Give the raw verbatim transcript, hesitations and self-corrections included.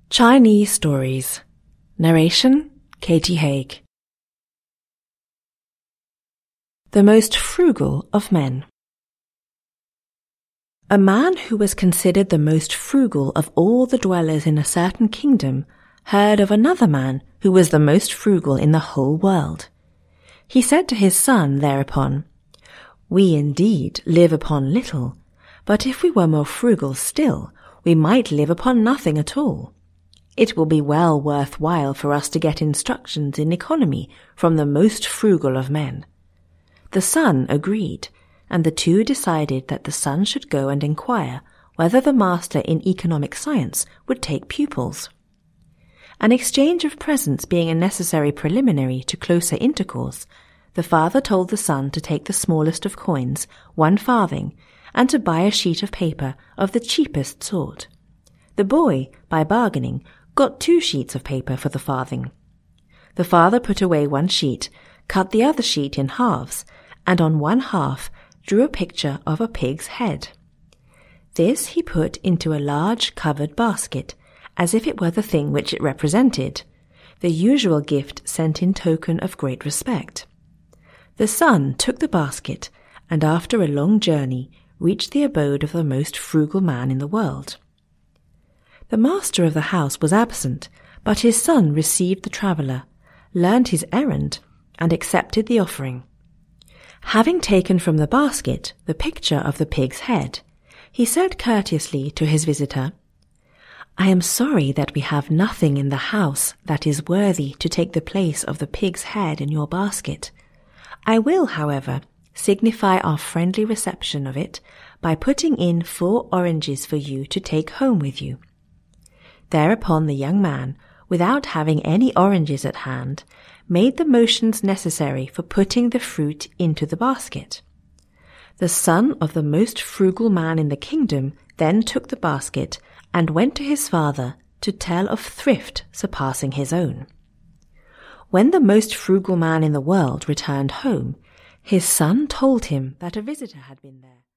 Chinese Stories. Narration, Katie Haig. The Most Frugal of Men. A man who was considered the most frugal of all the dwellers in a certain kingdom heard of another man who was the most frugal in the whole world. He said to his son thereupon, "We indeed live upon little, but if we were more frugal still, we might live upon nothing at all. It will be well worth while for us to get instructions in economy from the most frugal of men." The son agreed, and the two decided that the son should go and inquire whether the master in economic science would take pupils. An exchange of presents being a necessary preliminary to closer intercourse, the father told the son to take the smallest of coins, one farthing, and to buy a sheet of paper of the cheapest sort. The boy, by bargaining, got two sheets of paper for the farthing. The father put away one sheet, cut the other sheet in halves, and on one half drew a picture of a pig's head. This he put into a large covered basket, as if it were the thing which it represented, the usual gift sent in token of great respect. The son took the basket, and after a long journey reached the abode of the most frugal man in the world. The master of the house was absent, but his son received the traveller, learned his errand, and accepted the offering. Having taken from the basket the picture of the pig's head, he said courteously to his visitor, "I am sorry that we have nothing in the house that is worthy to take the place of the pig's head in your basket. I will, however, signify our friendly reception of it by putting in four oranges for you to take home with you." Thereupon the young man, without having any oranges at hand, made the motions necessary for putting the fruit into the basket. The son of the most frugal man in the kingdom then took the basket and went to his father to tell of thrift surpassing his own. When the most frugal man in the world returned home, his son told him that a visitor had been there.